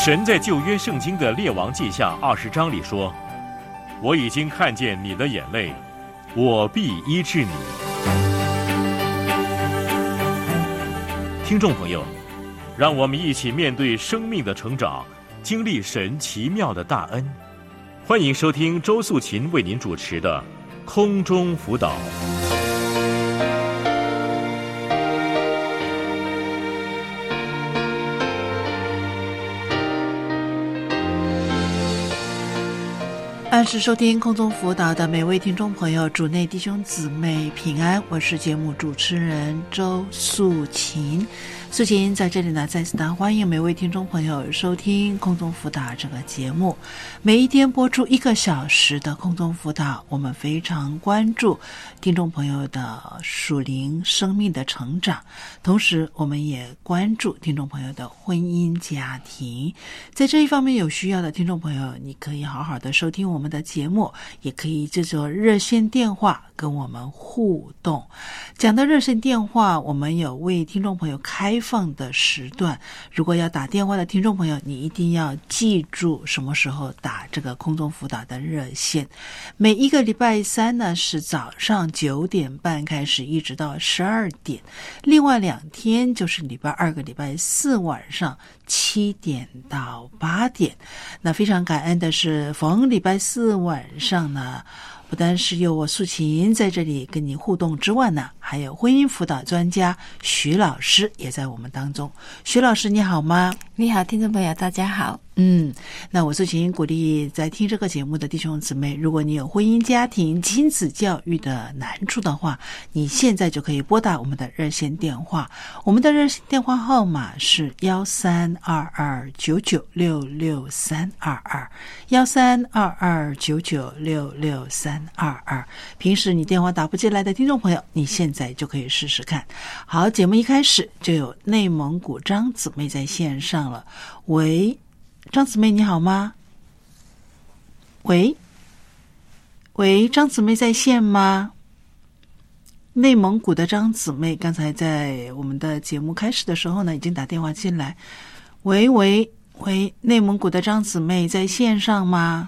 神在旧约圣经的列王记下20章里说，我已经看见你的眼泪，我必医治你。听众朋友，让我们一起面对生命的成长，经历神奇妙的大恩。欢迎收听周素琴为您主持的空中辅导。 按时收听空中辅导的每位听众朋友，主内弟兄姊妹平安，我是节目主持人周素琴。素琴在这里呢，再次的欢迎每位听众朋友收听空中辅导这个节目。每一天播出1个小时的空中辅导，我们非常关注听众朋友的属灵生命的成长，同时我们也关注听众朋友的婚姻家庭。在这一方面有需要的听众朋友，你可以好好的收听我们的节目，也可以制作热线电话跟我们互动。讲到热线电话，我们有为听众朋友开放的时段，如果要打电话的听众朋友，你一定要记住什么时候打这个空中辅导的热线。每一个礼拜三呢，是早上9点半开始一直到12点，另外2天就是礼拜2跟礼拜4晚上7点到8点。那非常感恩的是，逢礼拜4晚上呢，不单是有我素琴在这里跟你互动之外呢，还有婚姻辅导专家徐老师也在我们当中。徐老师你好吗？ 你好，听众朋友大家好。 那我素琴鼓励在听这个节目的弟兄姊妹，如果你有婚姻家庭亲子教育的难处的话，你现在就可以拨打我们的热线电话。我们的热线电话号码是1322996322，1322996322。平时你电话打不进来的听众朋友，你现在就可以试试看。好，节目一开始就有内蒙古张姊妹在线上了。喂，张姊妹你好吗？喂，张姊妹在线吗？内蒙古的张姊妹刚才在我们的节目开始的时候呢，已经打电话进来。喂，内蒙古的张姊妹在线上吗？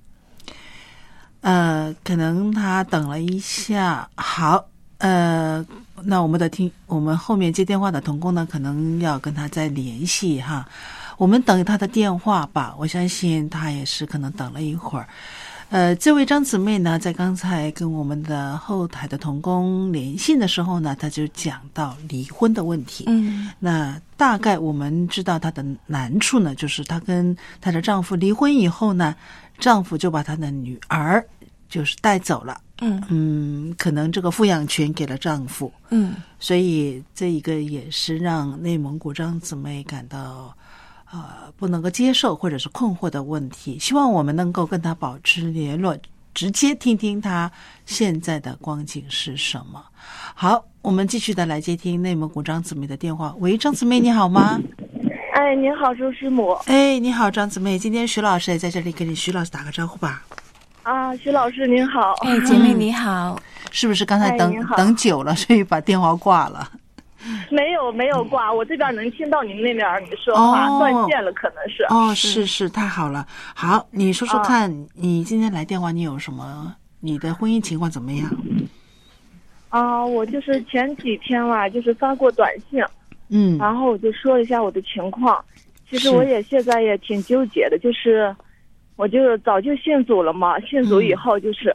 可能她等了一下。好，那我们后面接电话的同工呢，可能要跟她再联系哈。我们等她的电话吧，我相信她也是可能等了一会儿。这位张姊妹呢，在刚才跟我们的后台的同工连线的时候呢，她就讲到离婚的问题。那大概我们知道她的难处呢，就是她跟她的丈夫离婚以后呢，丈夫就把她的女儿就是带走了。可能这个抚养权给了丈夫。所以这一个也是让内蒙古张姊妹感到不能够接受或者是困惑的问题。希望我们能够跟她保持联络，直接听听她现在的光景是什么。好，我们继续的来接听内蒙古张姊妹的电话。喂，张姊妹你好吗？ 哎，您好，周师母。 哎，你好，张姊妹，今天徐老师也在这里跟你徐老师打个招呼吧。 徐老师您好。 哎，姐妹你好。 是不是刚才等久了，所以把电话挂了？ 没有挂，我这边能听到你们那边你说话，断线了可能是。 是，太好了。好，你说说看，你今天来电话，你有什么？你的婚姻情况怎么样？ 我就是前几天吧，就是发过短信，然后我就说一下我的情况。其实我也现在也挺纠结的，就是我就早就信主了嘛，信主以后就是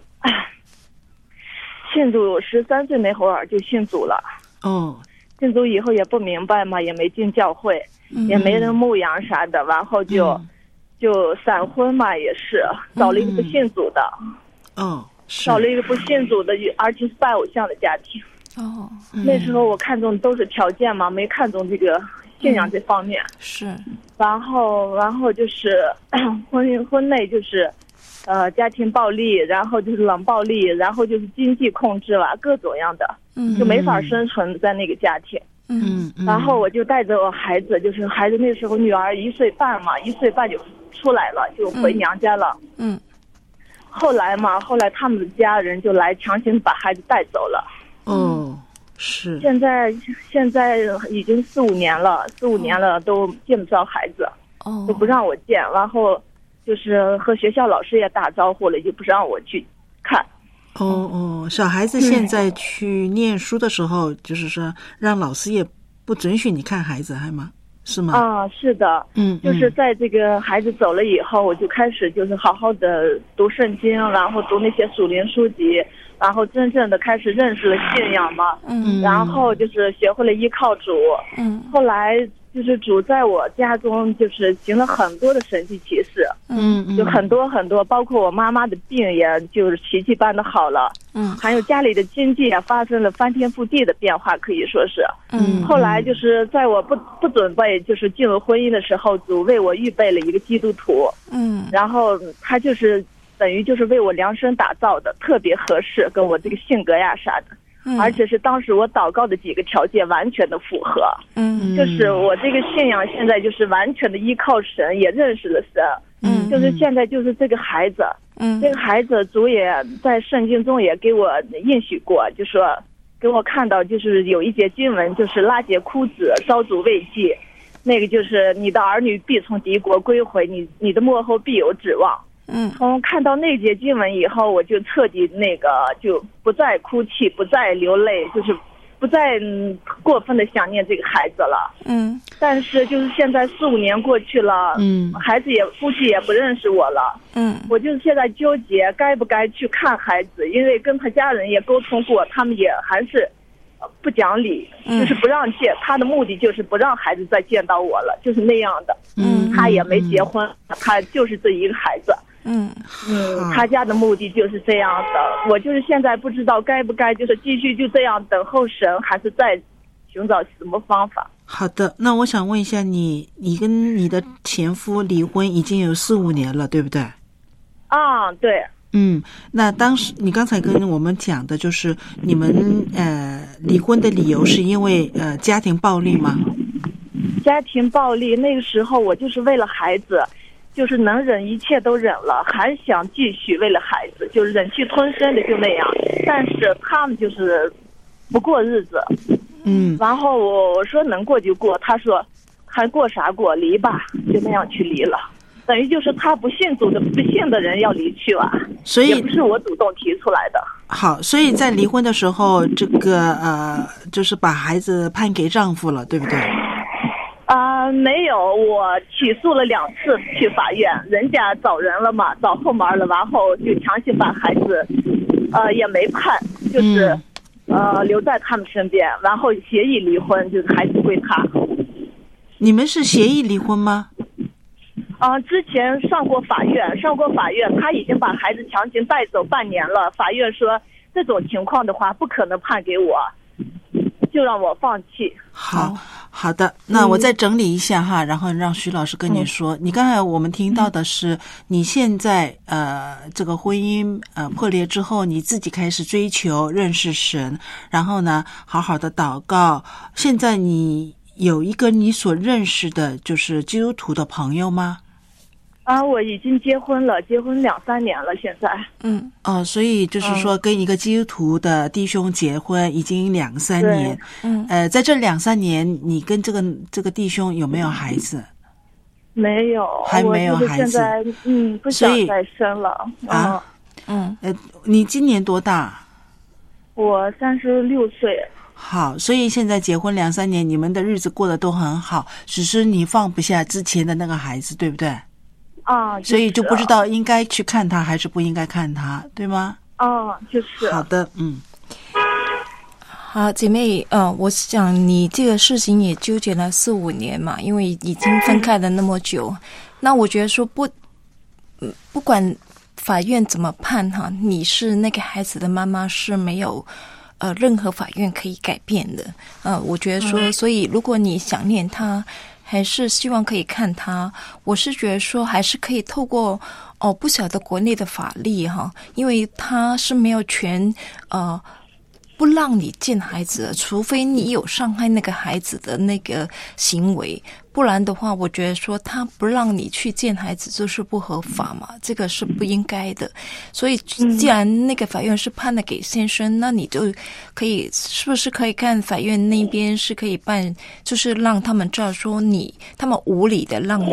信主13岁那会儿就信主了。信主以后也不明白嘛，也没进教会，也没人牧养啥的，然后就闪婚嘛，也是找了一个不信主的。找了一个不信主的，而且是拜偶像的家庭。那时候我看中都是条件嘛，没看中这个信仰这方面。 是。 然后就是婚内就是家庭暴力，然后就是冷暴力，然后就是经济控制了，各种样的，就没法生存在那个家庭。然后我就带着我孩子，就是孩子那时候女儿1岁半嘛，1岁半就出来了，就回娘家了。后来他们的家人就来强行把孩子带走了。 是。现在已经4、5年了，都见不着孩子。 就不让我见，然后就是和学校老师也打招呼了，就不让我去看。 小孩子现在去念书的时候，就是说让老师也不准许你看孩子，还吗？是吗？ 是的，就是在这个孩子走了以后，我就开始就是好好的读圣经，然后读那些属灵书籍，然后真正的开始认识了信仰嘛，然后就是学会了依靠主，后来就是主在我家中就是行了很多的神迹奇事，就很多很多，包括我妈妈的病也就是奇迹般的好了，还有家里的经济也发生了翻天覆地的变化，可以说是，后来就是在我不准备就是进入婚姻的时候，主为我预备了一个基督徒，然后他就是等于就是为我量身打造的，特别合适，跟我这个性格呀啥的。而且是当时我祷告的几个条件完全的符合，就是我这个信仰现在就是完全的依靠神，也认识了神，就是现在就是这个孩子，这个孩子主也在圣经中也给我应许过，就说给我看到就是有一节经文，就是拉结枯子，烧主未济，那个就是你的儿女必从敌国归回，你的末后必有指望。从看到那节经文以后，我就彻底就不再哭泣，不再流泪，就是不再过分的想念这个孩子了。但是就是现在4-5年过去了，孩子也估计也不认识我了。我就是现在纠结该不该去看孩子，因为跟他家人也沟通过，他们也还是不讲理，就是不让见，他的目的就是不让孩子再见到我了，就是那样的。他也没结婚，他就是这一个孩子。他家的目的就是这样的，我就是现在不知道该不该就是继续就这样等候神，还是再寻找什么方法。 好的，那我想问一下你跟你的前夫离婚已经有4-5年了，对不对？ 对。 那当时你刚才跟我们讲的就是你们离婚的理由是因为家庭暴力吗？ 家庭暴力，那个时候我就是为了孩子，就是能忍一切都忍了，还想继续为了孩子，就是忍气吞声的就那样。但是他们就是不过日子，然后我说能过就过，他说还过啥过，离吧，就那样去离了。等于就是他不信主的不信的人要离去了， 所以也不是我主动提出来的。 好，所以在离婚的时候，这个就是把孩子判给丈夫了，对不对？ 没有，我起诉了2次去法院，人家找人了嘛，找后门了，然后就强行把孩子，也没判，就是留在他们身边，然后协议离婚，就是孩子归他。 你们是协议离婚吗？ 之前上过法院，他已经把孩子强行带走半年了，法院说这种情况的话不可能判给我，就让我放弃。好的，那我再整理一下哈，然后让徐老师跟你说，你刚才我们听到的是你现在这个婚姻破裂之后，你自己开始追求认识神，然后呢好好的祷告。现在你有一个你所认识的就是基督徒的朋友吗？我已经结婚了，结婚2-3年了，现在。 所以就是说跟一个基督徒的弟兄结婚已经2-3年。在这2-3年，你跟这个弟兄有没有孩子？ 没有， 还没有孩子。 现在不想再生了。 你今年多大？ 我36岁。 好，所以现在结婚2-3年，你们的日子过得都很好，只是你放不下之前的那个孩子，对不对？所以就不知道应该去看他还是不应该看他，对吗？ 就是。 好的， 好，姐妹，我想你这个事情也纠结了4-5年嘛，因为已经分开了那么久。那我觉得说不管法院怎么判哈，你是那个孩子的妈妈是没有任何法院可以改变的。我觉得说，所以如果你想念他，还是希望可以看他，我是觉得说还是可以透过不晓得国内的法律哈，因为他是没有权不让你见孩子，除非你有伤害那个孩子的那个行为，不然的话我觉得说他不让你去见孩子就是不合法嘛，这个是不应该的。所以既然那个法院是判了给先生，那你就可以是不是可以看法院那边是可以办，就是让他们知道说他们无理的让你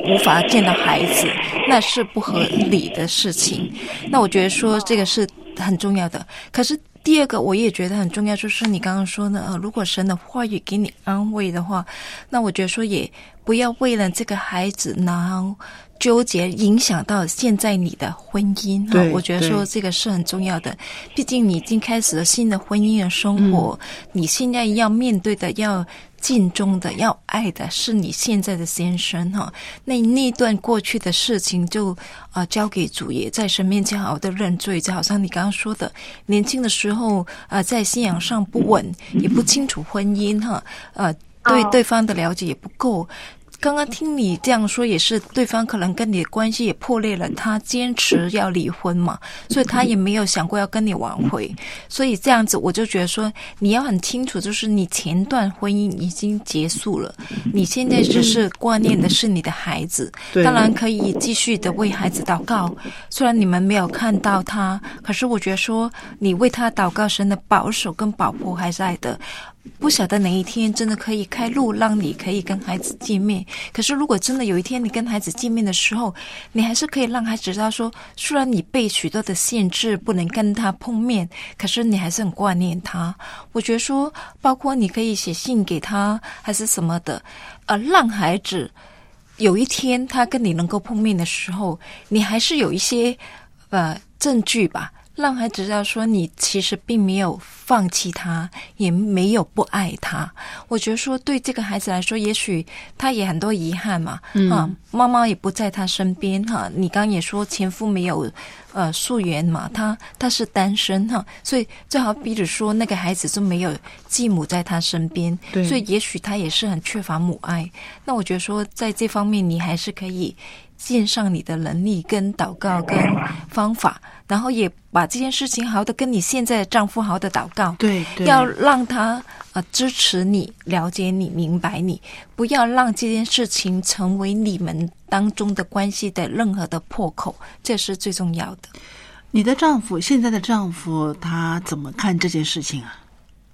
无法见到孩子，那是不合理的事情。那我觉得说这个是很重要的。可是第二个我也觉得很重要，就是你刚刚说呢，如果神的话语给你安慰的话，那我觉得说也不要为了这个孩子然后纠结影响到现在你的婚姻。我觉得说这个是很重要的，毕竟你已经开始了新的婚姻的生活，你现在要面对的要尽忠的要爱的是你现在的先生那段过去的事情就交给主，也在神面前好好的认罪。就好像你刚刚说的，年轻的时候在信仰上不稳，也不清楚婚姻对对方的了解也不够。刚刚听你这样说，也是对方可能跟你的关系也破裂了，他坚持要离婚嘛，所以他也没有想过要跟你挽回。所以这样子我就觉得说你要很清楚，就是你前段婚姻已经结束了，你现在只是挂念的是你的孩子。当然可以继续的为孩子祷告，虽然你们没有看到他，可是我觉得说你为他祷告，神的保守跟保护还在的。不晓得哪一天真的可以开路让你可以跟孩子见面，可是如果真的有一天你跟孩子见面的时候，你还是可以让孩子知道说，虽然你被许多的限制不能跟他碰面，可是你还是很挂念他。我觉得说包括你可以写信给他还是什么的，让孩子有一天他跟你能够碰面的时候，你还是有一些证据吧，让孩子知道说你其实并没有放弃他，也没有不爱他。我觉得说对这个孩子来说，也许他也很多遗憾嘛，妈妈也不在他身边你刚刚也说前夫没有溯源嘛，他是单身所以最好比如说那个孩子就没有继母在他身边，所以也许他也是很缺乏母爱。那我觉得说在这方面你还是可以献上你的能力跟祷告跟方法，然后也把这件事情好好的跟你现在的丈夫好好的祷告，对，要让他支持你，了解你，明白你，不要让这件事情成为你们当中的关系的任何的破口，这是最重要的。 你的丈夫，现在的丈夫，他怎么看这件事情啊？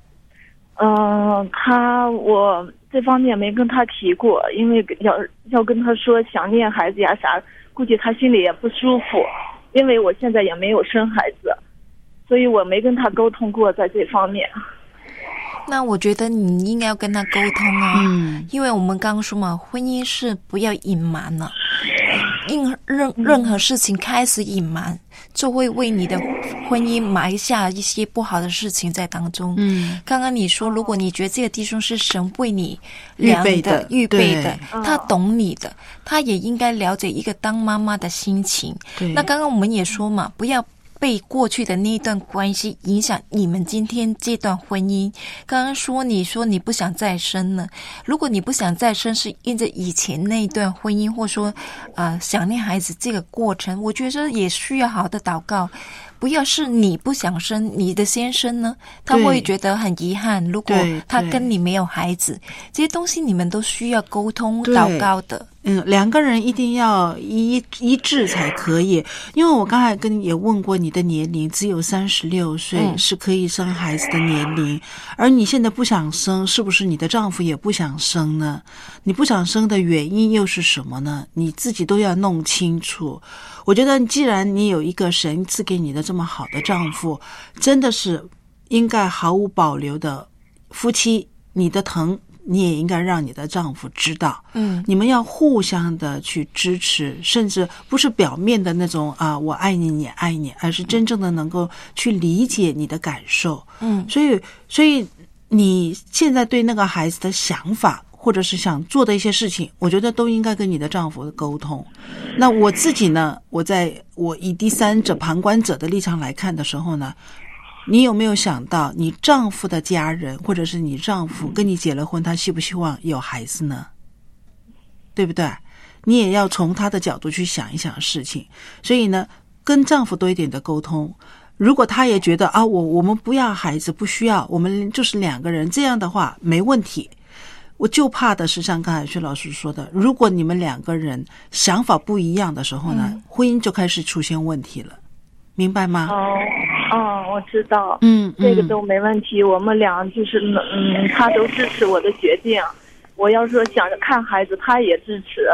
我这方面没跟他提过，因为要跟他说想念孩子呀啥，估计他心里也不舒服，因为我现在也没有生孩子，所以我没跟他沟通过在这方面。 那我觉得你应该要跟他沟通因为我们刚刚说嘛，婚姻是不要隐瞒了，任何事情开始隐瞒，就会为你的婚姻埋下一些不好的事情在当中。刚刚你说，如果你觉得这个弟兄是神为你量的预备的，他懂你的，他也应该了解一个当妈妈的心情。那刚刚我们也说嘛，不要被过去的那一段关系影响你们今天这段婚姻。刚刚说你不想再生了，如果你不想再生是因着以前那一段婚姻，或说想念孩子这个过程，我觉得也需要好好的祷告。不要是你不想生，你的先生呢，他会觉得很遗憾，如果他跟你没有孩子，这些东西你们都需要沟通祷告的。 两个人一定要一致才可以。因为我刚才跟你也问过，你的年龄只有36岁，是可以生孩子的年龄，而你现在不想生，是不是你的丈夫也不想生呢？你不想生的原因又是什么呢？你自己都要弄清楚。我觉得既然你有一个神赐给你的这么好的丈夫，真的是应该毫无保留的夫妻，你的疼你也应该让你的丈夫知道，你们要互相的去支持，甚至不是表面的那种我爱你你爱你，而是真正的能够去理解你的感受。所以你现在对那个孩子的想法或者是想做的一些事情，我觉得都应该跟你的丈夫沟通。那我自己呢，我以第三者旁观者的立场来看的时候呢，你有没有想到你丈夫的家人，或者是你丈夫跟你结了婚，他希不希望有孩子呢？对不对？你也要从他的角度去想一想事情。所以呢，跟丈夫多一点的沟通。如果他也觉得我们不要孩子，不需要，我们就是两个人，这样的话没问题。我就怕的是像刚才薛老师说的，如果你们两个人想法不一样的时候呢，婚姻就开始出现问题了，明白吗？ 我知道，这个都没问题。我们俩就是他都支持我的决定。我要说想着看孩子，他也支持，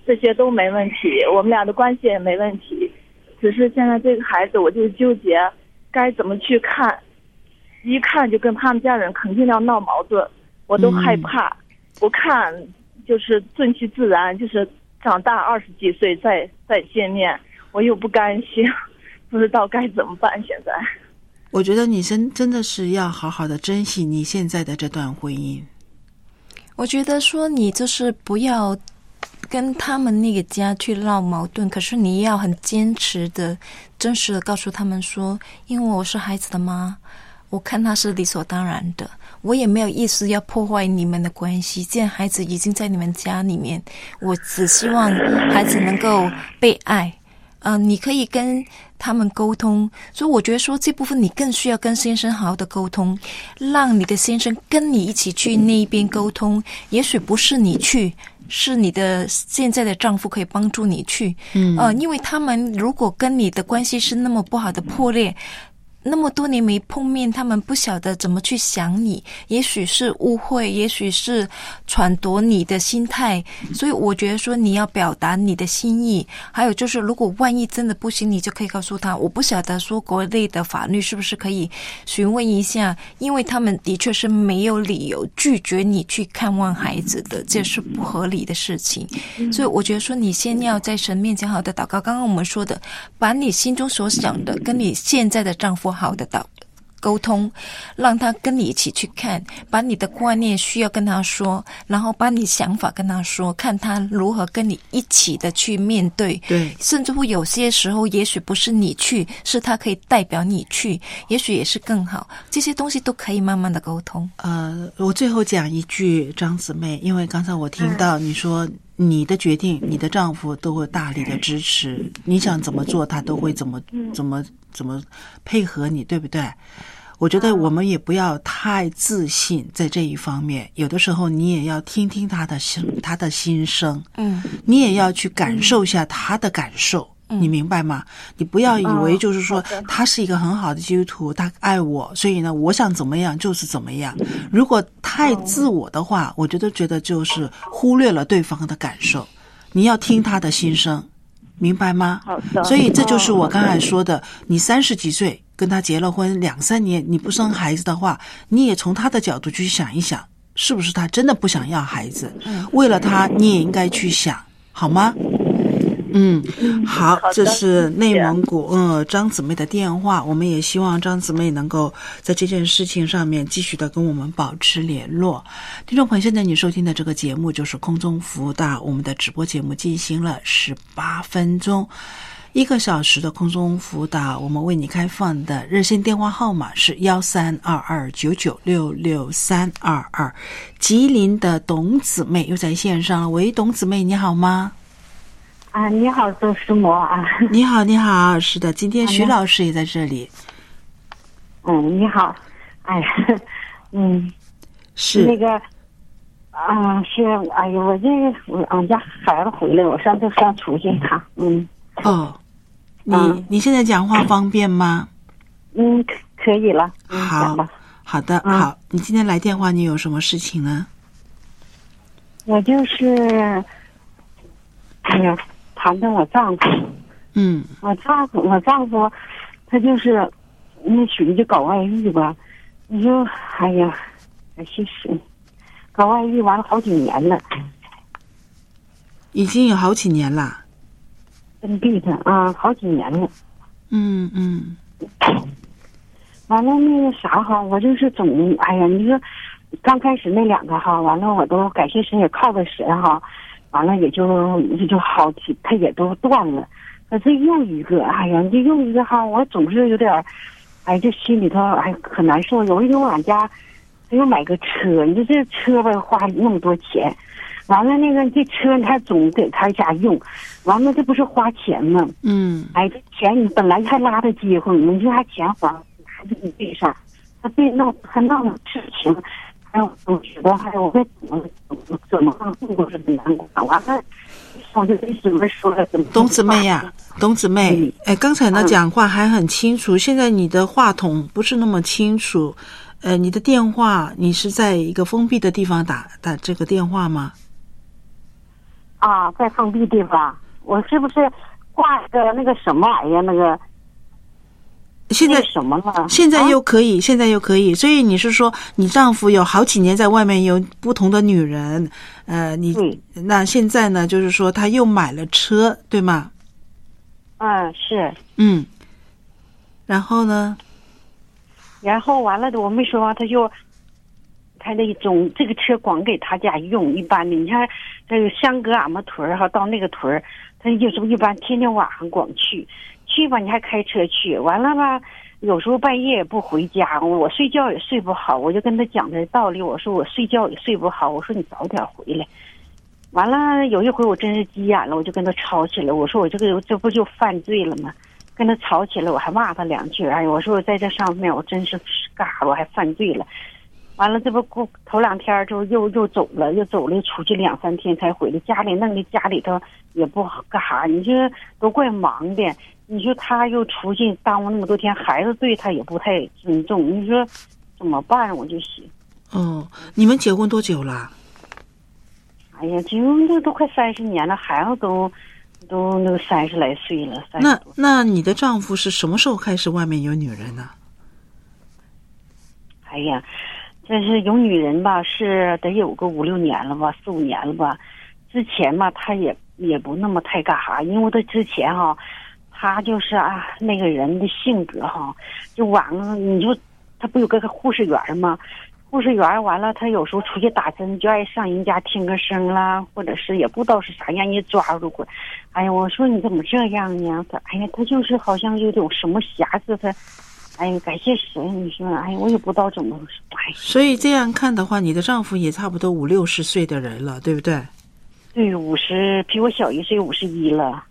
这些都没问题，我们俩的关系也没问题。只是现在这个孩子，我就纠结该怎么去看，一看就跟他们家人肯定要闹矛盾，我都害怕。不看就是顺其自然，就是长大20几岁再见面，我又不甘心，不知道该怎么办。现在我觉得你真的是要好好的珍惜你现在的这段婚姻。 我觉得说你就是不要跟他们那个家去闹矛盾，可是你要很坚持的真实的告诉他们说，因为我是孩子的妈，我看他是理所当然的，我也没有意思要破坏你们的关系，既然孩子已经在你们家里面，我只希望孩子能够被爱。你可以跟他们沟通，所以我觉得说这部分你更需要跟先生好好的沟通，让你的先生跟你一起去那一边沟通，也许不是你去，是你的现在的丈夫可以帮助你去。因为他们如果跟你的关系是那么不好的破裂，那么多年没碰面，他们不晓得怎么去想你，也许是误会，也许是揣度你的心态，所以我觉得说你要表达你的心意。还有就是如果万一真的不行，你就可以告诉他，我不晓得说国内的法律是不是可以询问一下，因为他们的确是没有理由拒绝你去看望孩子的，这是不合理的事情。所以我觉得说你先要在神面前好好的祷告，刚刚我们说的，把你心中所想的跟你现在的丈夫好的沟通，让他跟你一起去看，把你的观念需要跟他说，然后把你想法跟他说，看他如何跟你一起的去面对。 对， 甚至乎有些时候也许不是你去，是他可以代表你去，也许也是更好，这些东西都可以慢慢的沟通。 我最后讲一句，张姊妹，因为刚才我听到你说你的决定，你的丈夫都会大力的支持，你想怎么做他都会怎么配合你，对不对？我觉得我们也不要太自信在这一方面，有的时候你也要听听他的心声，你也要去感受一下他的感受，你明白吗？你不要以为就是说他是一个很好的基督徒，他爱我，所以呢我想怎么样就是怎么样。如果太自我的话，我觉得就是忽略了对方的感受，你要听他的心声，明白吗？ 好的。 所以这就是我刚才说的，你30几岁跟他结了婚2-3年，你不生孩子的话，你也从他的角度去想一想，是不是他真的不想要孩子？为了他，你也应该去想，好吗？好，这是内蒙古张姊妹的电话，我们也希望张姊妹能够在这件事情上面继续的跟我们保持联络。听众朋友，现在你收听的这个节目就是空中辅导，我们的直播节目进行了18分钟，1个小时的空中辅导，我们为你开放的热线电话号码是132299662322。吉林的董姊妹又在线上了，喂，董姊妹你好吗？ 你好，周师母啊！ 你好，你好，是的，今天徐老师也在这里。 你好，哎呀， 是那个是，哎呀，俺家孩子回来，我上出去一趟。 你现在讲话方便吗？ 可以了。 好的，好，你今天来电话，你有什么事情呢？ 我就是，谈谈我丈夫。我丈夫，他就是那属于就搞外遇吧。你说，哎呀，其实搞外遇完了好几年了， 已经有好几年了。 真闭他好几年了。完了那个啥哈，我就是总你说刚开始那2个哈，完了我都感谢神也靠着神哈。完了也就好几，他也都断了。可是又一个，这又一个哈，我总是有点，这心里头可难受。有一天俺家他又买个车，你说这车吧花那么多钱，完了那个这车他总给他家用，完了这不是花钱吗？这钱你本来还拉他结婚，你说还钱花，还是你背上，他别闹事情。我觉得我该怎么度过这个难关？完了，我就跟姊妹说了怎么。 董姊妹呀，董姊妹，刚才呢讲话还很清楚，现在你的话筒不是那么清楚。你的电话，你是在一个封闭的地方打这个电话吗？ 啊，在封闭地方，我是不是挂个那个什么玩意儿？那个现在什么了？ 现在又可以，现在又可以。所以你是说，你丈夫有好几年在外面有不同的女人，那现在呢，就是说他又买了车，对吗？ 是。 然后呢？ 然后完了的，我没说完，他那种这个车光给他家用，一般的，你看这个相隔俺们屯儿哈，到那个屯儿，他有时候一般天天晚上光去吧，你还开车去，完了吧，有时候半夜也不回家，我睡觉也睡不好，我就跟他讲这道理，我说我睡觉也睡不好，我说你早点回来。完了有一回我真是急眼了，我就跟他吵起来，我说我这不就犯罪了吗？跟他吵起来，我还骂他2句，哎，我说我在这上面我真是干啥，我还犯罪了。完了，这不过头2天就又走了，出去2、3天才回来，家里弄的家里头也不好干啥，你说都怪忙的。你说他又出去耽误那么多天，孩子对他也不太尊重，你说怎么办？我就想。 你们结婚多久了？ 哎呀，结婚都快30年了，孩子都那个30来岁了。 那你的丈夫是什么时候开始外面有女人呢？ 哎呀，这是有女人吧，是得有个5、6年了吧，4、5年了吧。之前嘛，他也不那么太干啥，因为他之前哈，他就是那个人的性格哈，就晚了，你说他不有个护士员吗？护士员完了，他有时候出去打针就爱上人家听个声啦，或者是也不知道是啥让人抓住过。哎呀，我说你怎么这样呢？他就是好像有种什么瑕疵，他感谢神，你说我也不知道怎么。 所以这样看的话，你的丈夫也差不多50、60岁的人了，对不对？ 对，50，比我小1岁，51了。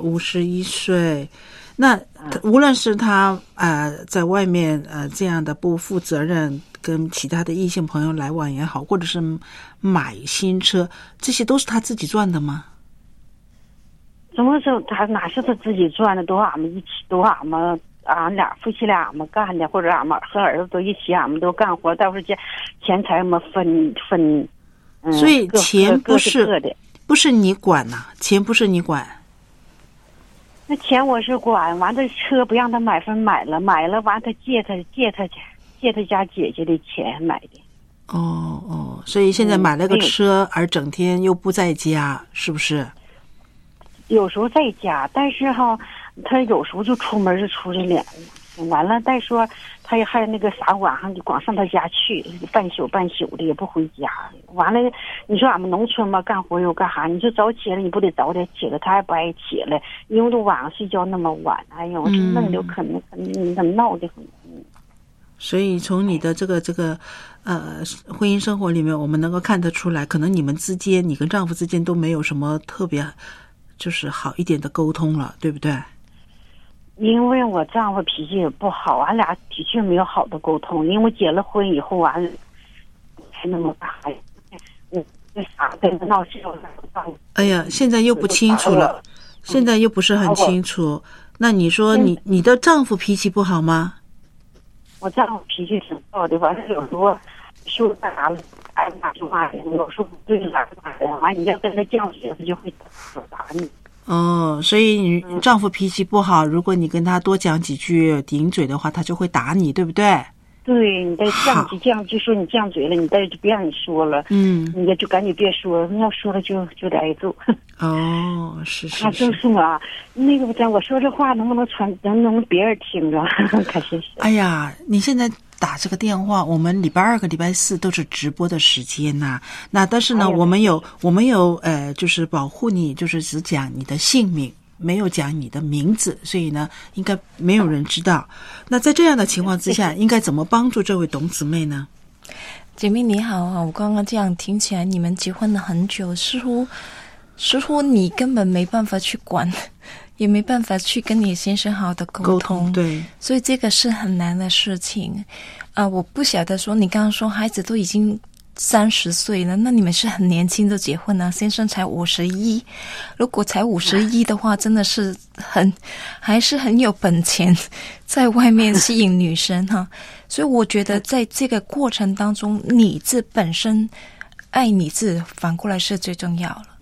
51岁。那无论是他在外面这样的不负责任，跟其他的异性朋友来往也好，或者是买新车，这些都是他自己赚的吗？ 怎么说他哪是他自己赚的？都俺们一起，都俺俩夫妻俩俺们干的，或者俺们和儿子都一起，俺们都干活，到时候钱财我们分。 所以钱不是你管呐，钱不是你管。 那钱我是管，完这车不让他买分买了完他借他家姐姐的钱买的。 所以现在买了个车，而整天又不在家，是不是？ 有时候在家，但是哈，他有时候就出门就出去脸，完了再说他也还那个啥，晚上就光上他家去，半宿的也不回家。完了，你说俺们农村嘛，干活又干啥？你说早起来你不得早点起来，他还不爱起来，因为都晚上睡觉那么晚。哎呀，我说弄得可能你怎么闹的很。 所以从你的这个婚姻生活里面，我们能够看得出来，可能你们之间，你跟丈夫之间都没有什么特别就是好一点的沟通了，对不对？ 因为我丈夫脾气也不好，俺俩的确没有好的沟通。因为结了婚以后，完了才那么大，那啥跟他闹事。 哎呀，现在又不清楚了，现在又不是很清楚。那你说你的丈夫脾气不好吗？ 我丈夫脾气挺好的，完了有时候说干啥了，挨骂就骂人，有时候不对了骂人，完你要跟他犟嘴，他就会打你。 所以你丈夫脾气不好，如果你跟他多讲几句顶嘴的话，他就会打你，对不对？ 对，你再犟就说你犟嘴了，你再就别让你说了，你也就赶紧别说了，你要说了就得挨揍。 是。 他就是嘛，那个我说这话能不能别人听着？可惜是。 哎呀，你现在打这个电话，我们礼拜2跟礼拜4都是直播的时间呐。那但是呢，我们有就是保护你，就是只讲你的姓名，没有讲你的名字，所以呢，应该没有人知道。那在这样的情况之下，应该怎么帮助这位董姊妹呢？ 姐妹你好啊，我刚刚这样听起来，你们结婚了很久，似乎你根本没办法去管，也没办法去跟你先生好好的沟通， 对， 所以这个是很难的事情。我不晓得说，你刚刚说孩子都已经30岁了，那你们是很年轻就结婚了，先生才51，如果才51的话，真的是还是很有本钱在外面吸引女生哈。所以我觉得在这个过程当中，你自本身爱你自反过来是最重要了。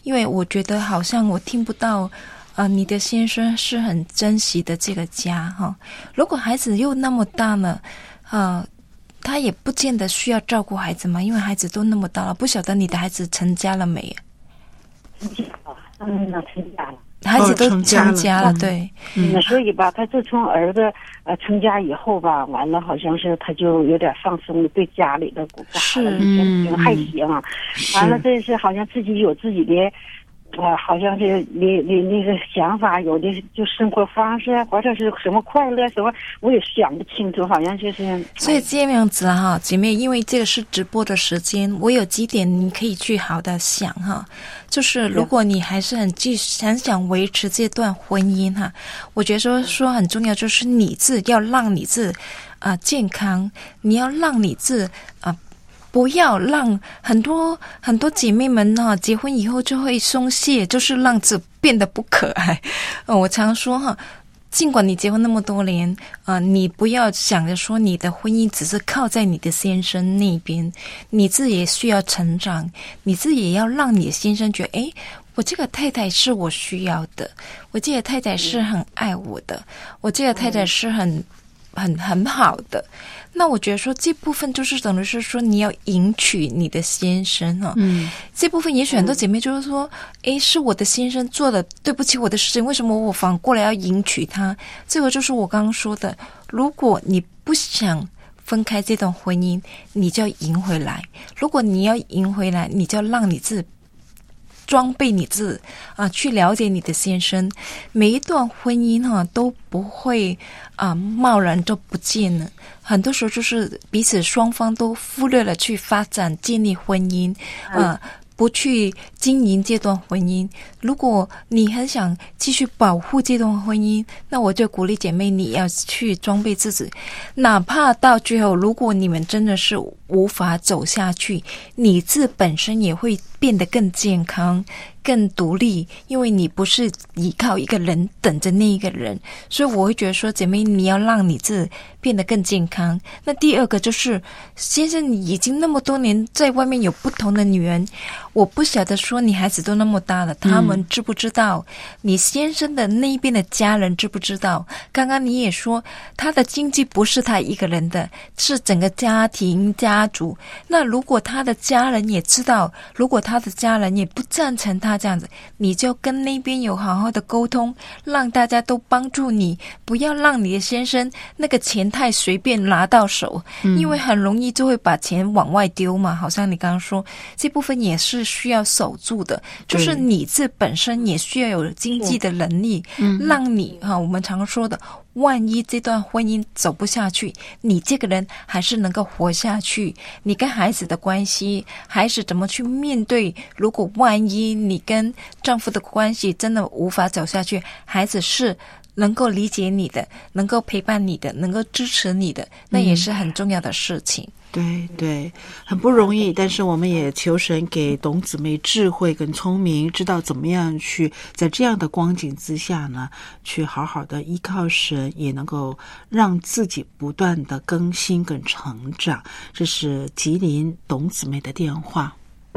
因为我觉得好像我听不到你的先生是很珍惜的这个家哈。如果孩子又那么大了他也不见得需要照顾孩子嘛，因为孩子都那么大了。不晓得你的孩子成家了没？ 成家了，成家了。 孩子都成家了，对。 所以吧，他自从儿子成家以后吧，完了好像是他就有点放松了，对家里的骨架了，挺害喜嘛。完了，这是好像自己有自己的。好像是你那个想法，有的就生活方式或者是什么快乐什么，我也想不清楚，好像就是。 所以这样子哈，姐妹，因为这个是直播的时间，我有几点你可以去好的想哈，就是如果你还是很想维持这段婚姻哈，我觉得说很重要，就是你要让你健康，你要让你不要让很多姐妹们结婚以后就会松懈，就是让自己变得不可爱。我常说尽管你结婚那么多年你不要想着说你的婚姻只是靠在你的先生那边，你自己也需要成长，你自己也要让你的先生觉得我这个太太是我需要的，我这个太太是很爱我的，我这个太太是很好的。那我觉得说这部分就是等于是说你要迎娶你的先生这部分也许很多姐妹就是说是我的先生做的对不起我的事情，为什么我反过来要迎娶他？这个就是我刚刚说的，如果你不想分开这段婚姻，你就要赢回来。如果你要赢回来，你就要让你自己装备你自己去了解你的先生。每一段婚姻都不会贸然就不见了，很多时候就是彼此双方都忽略了去发展建立婚姻不去经营这段婚姻。如果你很想继续保护这段婚姻，那我就鼓励姐妹你要去装备自己，哪怕到最后如果你们真的是无法走下去，你自本身也会变得更健康更独立，因为你不是依靠一个人等着那一个人。所以我会觉得说姐妹你要让你自己变得更健康。那第二个就是先生你已经那么多年在外面有不同的女人，我不晓得说你孩子都那么大了，他们知不知道你先生的那一边的家人知不知道？刚刚你也说他的经济不是他一个人的，是整个家庭家族。那如果他的家人也知道，如果他的家人也不赞成他这样子，你就跟那边有好好的沟通，让大家都帮助你，不要让你的先生那个钱太随便拿到手因为很容易就会把钱往外丢嘛。好像你刚刚说这部分也是需要守住的，就是你自本身也需要有经济的能力让你我们常说的万一这段婚姻走不下去，你这个人还是能够活下去。你跟孩子的关系，孩子怎么去面对，如果万一你跟丈夫的关系真的无法走下去，孩子是能够理解你的，能够陪伴你的，能够支持你的，那也是很重要的事情。 对对，很不容易，但是我们也求神给董姊妹智慧跟聪明，知道怎么样去在这样的光景之下呢，去好好的依靠神，也能够让自己不断的更新跟成长。这是吉林董姊妹的电话。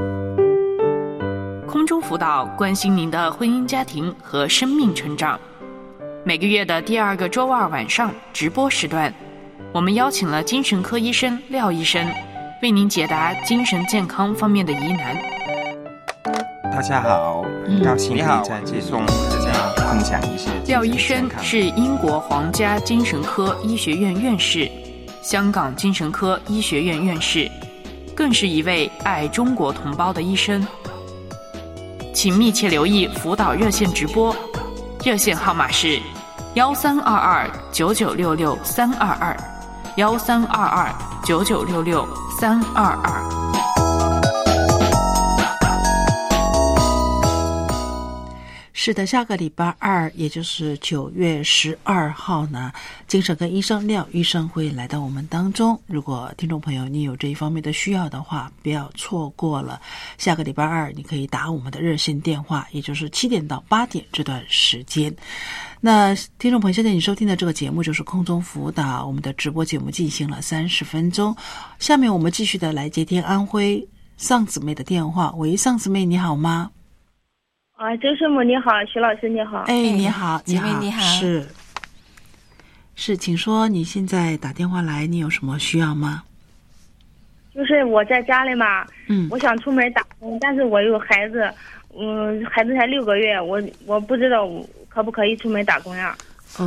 空中辅导关心您的婚姻家庭和生命成长，每个月的第2个周二晚上直播时段，我们邀请了精神科医生廖医生，为您解答精神健康方面的疑难。 大家好，高兴在这里跟大家分享一些。 廖医生是英国皇家精神科医学院院士，香港精神科医学院院士，更是一位爱中国同胞的医生。请密切留意辅导热线直播，热线号码是1322-9966-322，1322-9966-322。 是的，下个礼拜二，也就是9月12号呢，精神科医生廖医生会来到我们当中。如果听众朋友你有这一方面的需要的话，不要错过了下个礼拜二，你可以打我们的热线电话，也就是7点到8点这段时间。那听众朋友，现在你收听的这个节目就是空中辅导，我们的直播节目进行了30分钟。下面我们继续的来接听安徽丧姊妹的电话。喂，丧姊妹你好吗？ 周师母你好，徐老师你好。 哎，你好， 姐妹你好。 是，请说，你现在打电话来，你有什么需要吗？ 就是我在家里嘛，我想出门打工，但是我有孩子，孩子才6个月，我不知道可不可以出门打工呀？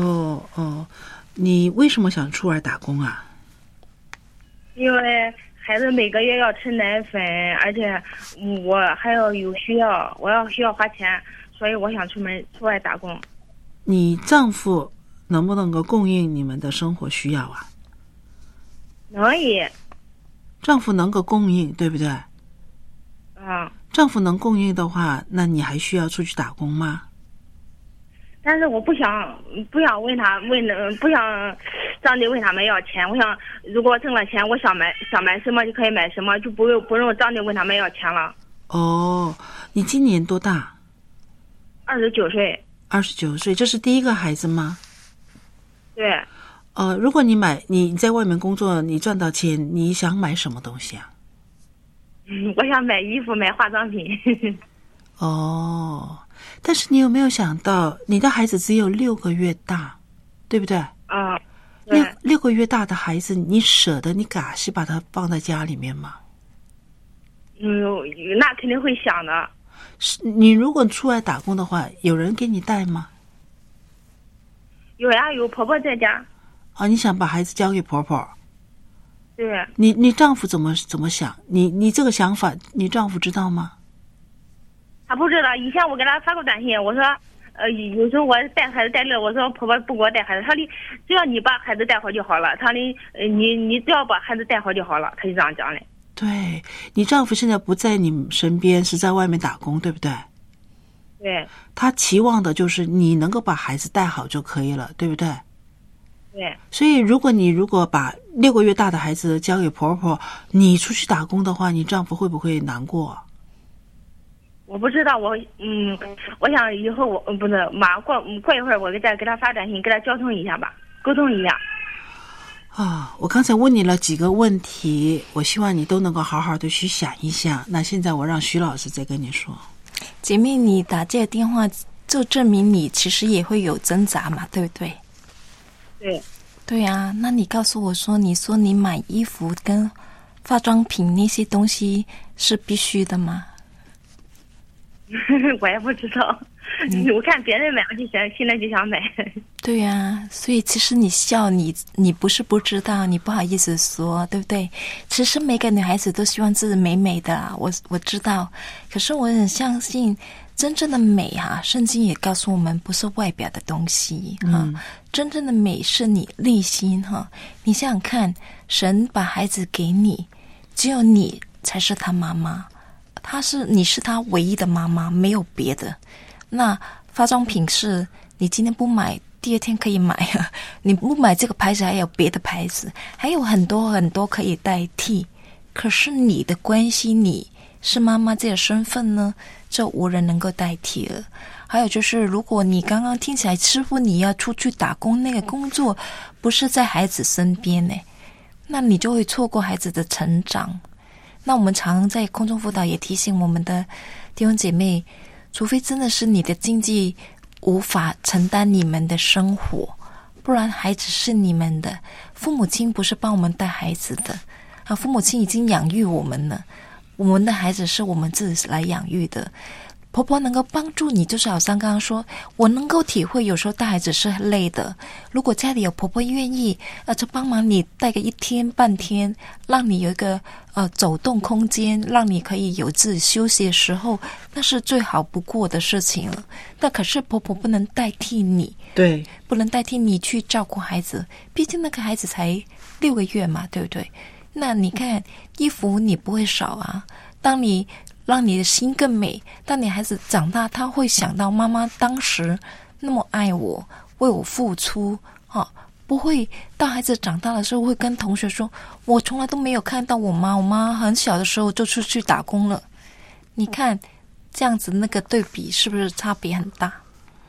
你为什么想出来打工啊？ 因为孩子每个月要吃奶粉，而且我还要有需要，需要花钱，所以我想出外打工。 你丈夫能不能够供应你们的生活需要啊？ 能以。 丈夫能够供应，对不对？丈夫能供应的话，那你还需要出去打工吗？ 但是我不想问不想张姐问他们要钱。我想如果挣了钱，我想买什么就可以买什么，就不用张姐问他们要钱了。 你今年多大 ？29岁。 29岁，这是第一个孩子吗？ 对。 如果你在外面工作，你赚到钱，你想买什么东西啊？ 我想买衣服，买化妆品。 但是你有没有想到，你的孩子只有6个月大，对不对？ 对。 6个月大的孩子，你舍得你嘎西把他放在家里面吗？ 那肯定会想的。 你如果出来打工的话，有人给你带吗？ 有呀，有婆婆在家。 你想把孩子交给婆婆？ 对。 你丈夫怎么想？你这个想法，你丈夫知道吗？ 他不知道。以前我给他发过短信，我说，有时候我带孩子带累，我说婆婆不给我带孩子，他说只要你把孩子带好就好了。他说你只要把孩子带好就好了，他就这样讲的。 对，你丈夫现在不在你身边，是在外面打工，对不对？ 对。 他期望的就是你能够把孩子带好就可以了，对不对？ 对。 所以如果把6个月大的孩子交给婆婆，你出去打工的话，你丈夫会不会难过？ 我不知道，我想以后马上过一会儿我给他发短信，给他交通一下吧，沟通一下。 我刚才问你了几个问题，我希望你都能够好好的去想一想。那现在我让徐老师再跟你说。 姐妹，你打这个电话就证明你其实也会有挣扎嘛，对不对？ 对。 对啊，那你告诉我说，你说你买衣服跟化妆品那些东西是必须的吗？ 我也不知道，我看别人买我就现在就想买。 对啊，所以其实你笑你不是不知道，你不好意思说，对不对？其实每个女孩子都希望自己美美的啊，我知道，可是我很相信真正的美圣经也告诉我们不是外表的东西真正的美是你内心你想想看，神把孩子给你，只有你才是他妈妈，你是他唯一的妈妈，没有别的。那化妆品是你今天不买，第二天可以买你不买这个牌子，还有别的牌子，还有很多很多可以代替。可是你的关系，你是妈妈这个身份呢，这无人能够代替了。还有就是，如果你刚刚听起来似乎你要出去打工，那个工作不是在孩子身边呢，那你就会错过孩子的成长。那我们常在空中辅导也提醒我们的弟兄姐妹，除非真的是你的经济无法承担你们的生活，不然孩子是你们的，父母亲不是帮我们带孩子的父母亲已经养育我们了，我们的孩子是我们自己来养育的。婆婆能够帮助你，就是好像刚刚说，我能够体会有时候带孩子是累的，如果家里有婆婆愿意就帮忙你带个1天半天，让你有一个走动空间，让你可以有自己休息的时候，那是最好不过的事情了。那可是婆婆不能代替你， 对， 不能代替你去照顾孩子，毕竟那个孩子才6个月嘛，对不对？那你看衣服你不会少当你让你的心更美，当你孩子长大，他会想到妈妈当时那么爱我，为我付出不会到孩子长大的时候会跟同学说，我从来都没有看到我妈很小的时候就出去打工了。你看这样子那个对比是不是差别很大？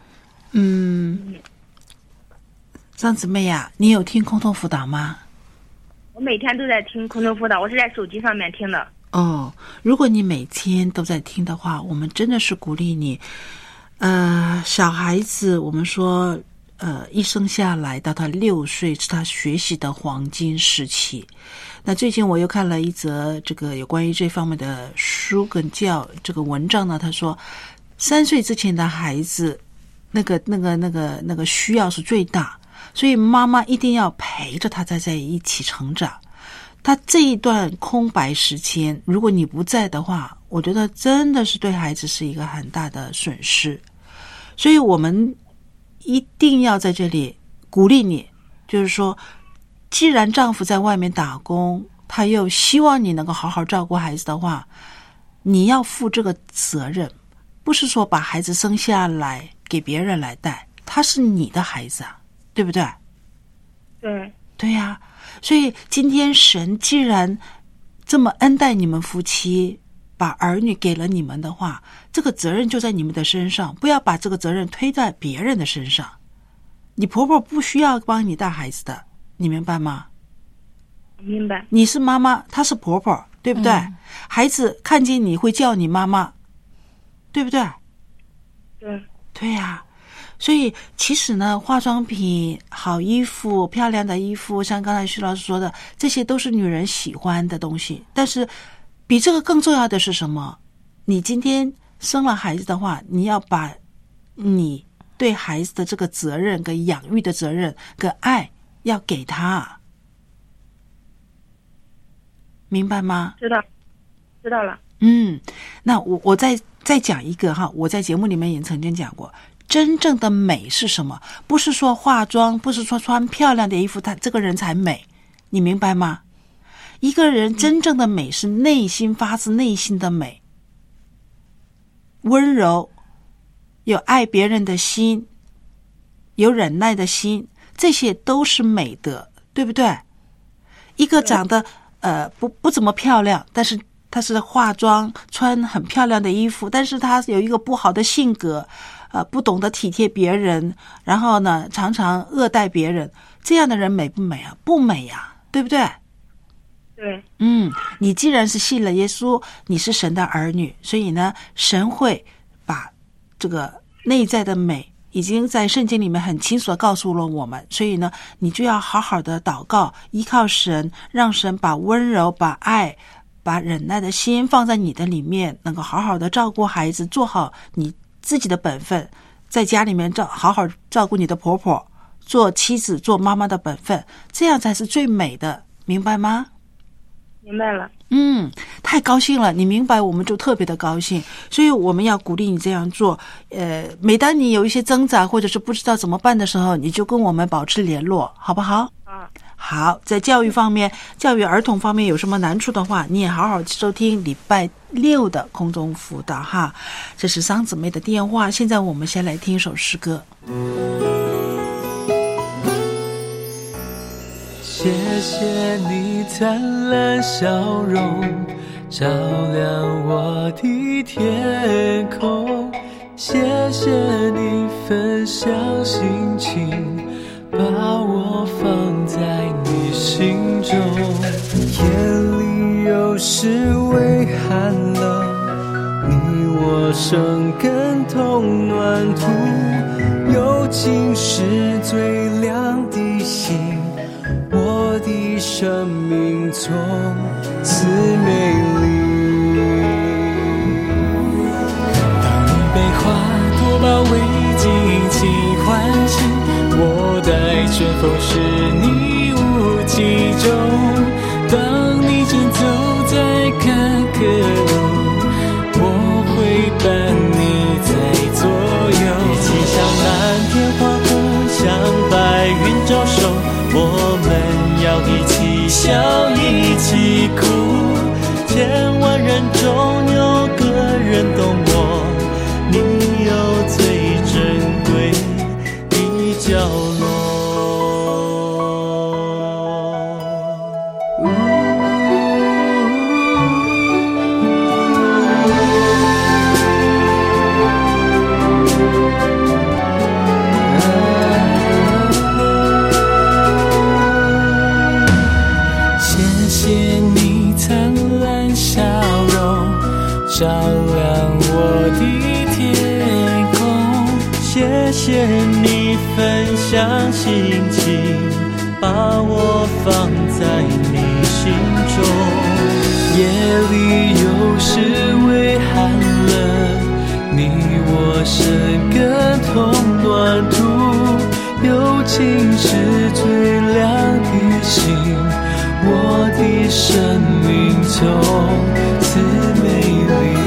张姊妹呀，你有听空中辅导吗？ 我每天都在听空中辅导，我是在手机上面听的。 哦，如果你每天都在听的话，我们真的是鼓励你。小孩子，我们说，一生下来到他6岁是他学习的黄金时期。那最近我又看了一则这个有关于这方面的书跟这个文章呢，他说3岁之前的孩子，那个需要是最大，所以妈妈一定要陪着他在一起成长。他这一段空白时间，如果你不在的话，我觉得真的是对孩子是一个很大的损失。所以我们一定要在这里鼓励你，就是说，既然丈夫在外面打工，他又希望你能够好好照顾孩子的话，你要负这个责任，不是说把孩子生下来给别人来带，他是你的孩子啊，对不对？ 对， 对呀。所以今天神既然这么恩待你们夫妻，把儿女给了你们的话，这个责任就在你们的身上，不要把这个责任推在别人的身上。你婆婆不需要帮你带孩子的，你明白吗？ 明白。 你是妈妈，她是婆婆，对不对？孩子看见你会叫你妈妈，对不对？ 对。 对呀。所以其实呢，化妆品、好衣服、漂亮的衣服，像刚才徐老师说的，这些都是女人喜欢的东西。但是比这个更重要的是什么？你今天生了孩子的话，你要把你对孩子的这个责任跟养育的责任跟爱要给他，明白吗？知道了。 那我再讲一个哈，我在节目里面也曾经讲过，真正的美是什么？不是说化妆，不是说穿漂亮的衣服，他这个人才美，你明白吗？一个人真正的美是内心发自内心的美，温柔，有爱别人的心，有忍耐的心，这些都是美德，对不对？一个长得不怎么漂亮，但是他是化妆穿很漂亮的衣服，但是他有一个不好的性格，不懂得体贴别人，然后呢常常恶待别人，这样的人美不美啊？不美啊，对不对？ 对。 你既然是信了耶稣，你是神的儿女，所以呢神会把这个内在的美已经在圣经里面很清楚地告诉了我们，所以呢你就要好好的祷告，依靠神，让神把温柔、把爱、把忍耐的心放在你的里面，能够好好的照顾孩子，做好你自己的本分，在家里面好好照顾你的婆婆，做妻子做妈妈的本分，这样才是最美的，明白吗？ 明白了。 太高兴了，你明白我们就特别的高兴，所以我们要鼓励你这样做。每当你有一些挣扎或者是不知道怎么办的时候，你就跟我们保持联络，好不好？好，在教育方面，教育儿童方面有什么难处的话，你也好好收听礼拜6的空中辅导哈。这是桑姊妹的电话，现在我们先来听一首诗歌。 谢谢你灿烂笑容，照亮我的天空。谢谢你分享心情，把我放在你心中。夜里有时微寒冷，你我生根同暖土，友情是最亮的星，我的生命从此美丽。当你被花朵包围，尽情欢庆，我待春风是你无疾中。当你正走在坎坷路，我会伴你在左右，一起向蓝天划过，向白云招手，我们要一起笑一起哭，千万人中有个人懂我，你有最谢谢你分享心情，把我放在你心中。夜里有时微寒冷，你我生根同暖土，友情是最亮的星，我的生命从此美丽。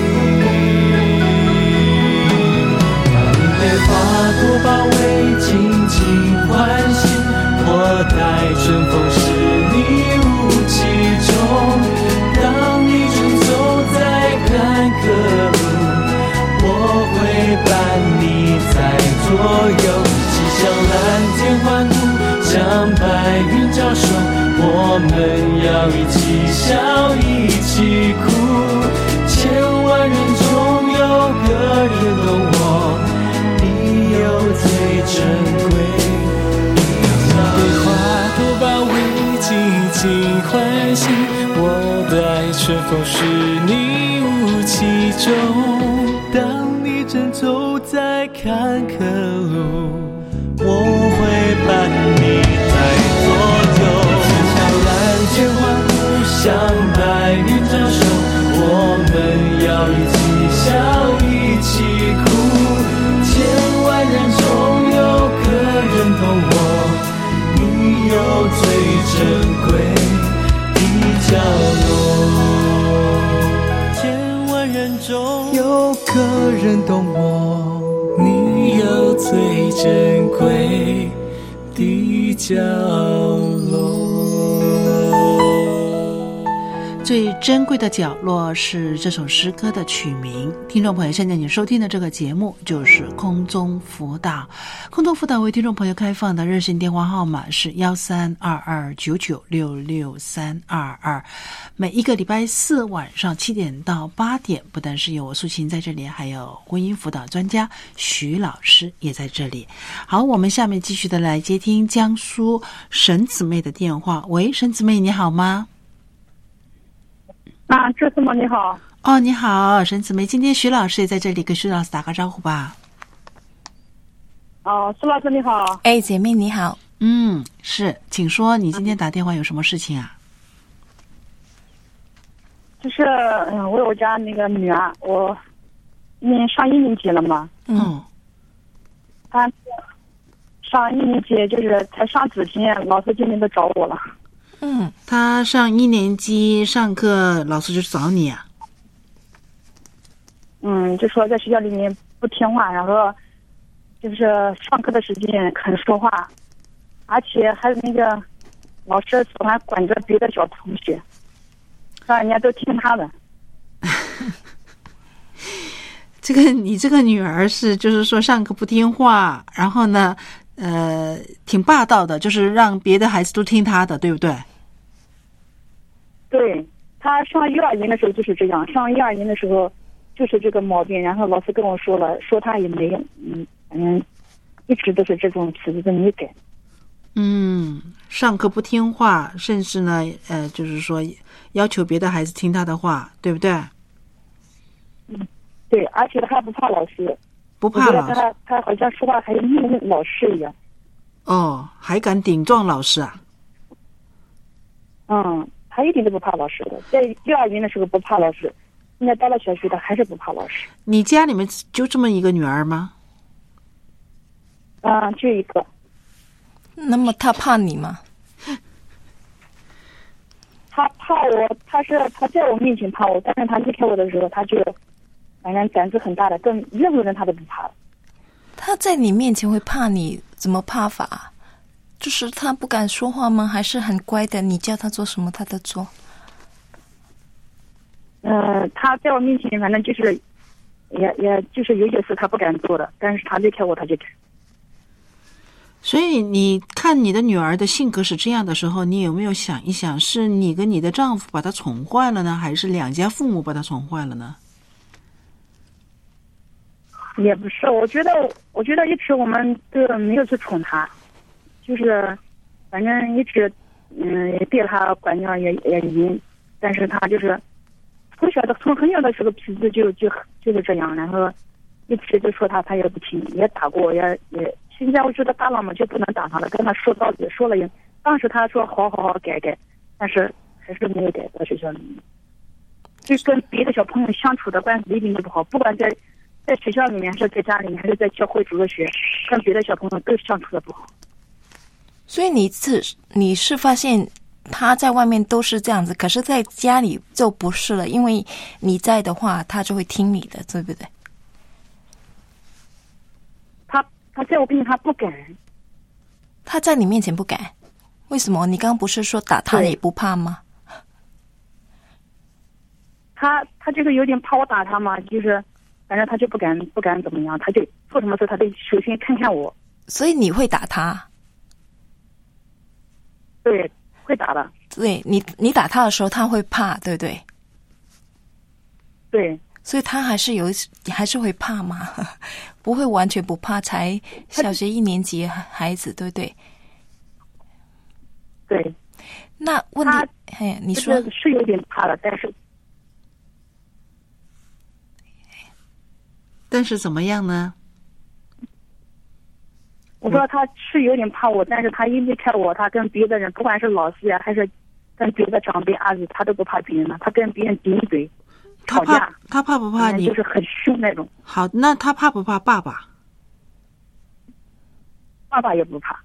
当你被花朵包围，紧紧欢喜，我待春风使你雾气中。当你正走在坎坷路，我会伴你在左右。骑上蓝天欢度，向白云招手，我们要一起笑一起哭。千万人中有个人懂我，你有最珍贵。当被花朵包围，紧紧欢喜，我待春风使你雾气中。当你正走在坎坷路，我会伴你在左右。向蓝天欢呼，向白云招手，我们要一起笑一起哭。千万人中有个人懂我，你有最珍贵的角落。千万人中有个人懂我，你有最珍贵的角落。 最珍贵的角落是这首诗歌的曲名。听众朋友，现在你收听的这个节目就是空中辅导。空中辅导为听众朋友开放的热线电话号码是132299663222。每一个礼拜四晚上7点到8点，不但是有我素琴在这里，还有婚姻辅导专家徐老师也在这里。好，我们下面继续的来接听江苏沈姊妹的电话。喂，沈姊妹你好吗？ 这次吗？你好。 哦，你好，沈姊妹。今天徐老师也在这里，跟徐老师打个招呼吧。 苏老师你好。 哎，姐妹你好。 是，请说，你今天打电话有什么事情啊？ 就是我有家那个女儿，我上1年级了嘛。她上1年级，就是才上几天，老师今天都找我了。 他上1年级上课，老师就找你啊？ 就说在学校里面不听话，然后就是上课的时间肯说话，而且还有那个老师喜欢管着别的小同学，让人家都听他的。 你这个女儿是就是说上课不听话，然后呢挺霸道的，就是让别的孩子都听她的，对不对？ 对，她上幼儿园的时候就是这样，上幼儿园的时候就是这个毛病，然后老师跟我说了，说她也没有一直都是这种词都没改。 上课不听话，甚至呢就是说要求别的孩子听她的话，对不对？ 对，而且她不怕老师。 不怕老师。 他好像说话还跟老师一样。 还敢顶撞老师啊？ 他一点都不怕老师的，在幼儿园的时候不怕老师，现在到了小学的还是不怕老师。 你家里面就这么一个女儿吗？ 就一个。 那么他怕你吗？ 他怕我，他在我面前怕我，但是他离开我的时候，他就反正胆子很大的，跟任何人他都不怕。 他在你面前会怕你，怎么怕法？就是他不敢说话吗？还是很乖的，你叫他做什么他都做？ 他在我面前反正就是也就是有些事他不敢做的，但是他离开我他就敢。 所以你看你的女儿的性格是这样的时候，你有没有想一想，是你跟你的丈夫把她宠坏了呢，还是两家父母把她宠坏了呢？ 也不是，我觉得一直我们都没有去宠她，就是反正一直也对她管教也严，但是她就是从很小的时候脾气就是这样，然后一直就说他也不听，也打过，也。现在我觉得大了嘛，就不能打他了，跟他说道理，说了也，当时他说好改，但是还是没有改到学校里面。就跟别的小朋友相处的关系一定就不好，不管在学校里面，还是在家里面，还是在教会读的学，跟别的小朋友都相处的不好。 所以你是发现他在外面都是这样子，可是在家里就不是了，因为你在的话，他就会听你的，对不对？ 他在我面前他不敢。 他在你面前不敢，为什么？你刚刚不是说打他也不怕吗？ 他这个有点怕我打他嘛，就是反正他就不敢怎么样，他就做什么事他得首先看看我。 所以你会打他？ 对，会打的。 对，你打他的时候他会怕，对不对？ 对。 所以他还是会怕嘛，不会完全不怕，才小学1年级孩子，对不对？ 对。 那问题，你说是有点怕了， 但是怎么样呢？ 我说他是有点怕我，但是他一离开我，他跟别的人，不管是老师呀，还是跟别的长辈阿姨，他都不怕别人了，他跟别人顶嘴。吵架， 他怕不怕你？ 就是很凶那种。 好，那他怕不怕爸爸？ 爸爸也不怕。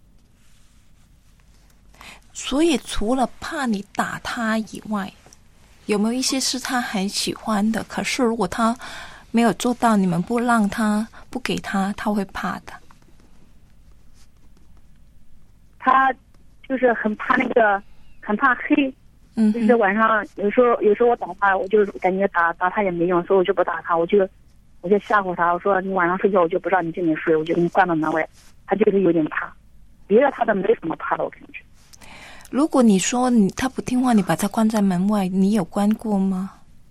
所以除了怕你打他以外，有没有一些是他很喜欢的？可是如果他没有做到，你们不让他、不给他，他会怕的。 他就是很怕很怕黑。就是晚上有时候我打他，我就感觉打他也没用，所以我就不打他，我就吓唬他，我说你晚上睡觉我就不让你进去睡，我就给你关到门外。他就是有点怕，别的他都没什么怕的，我感觉。 如果你说他不听话，你把他关在门外，你有关过吗？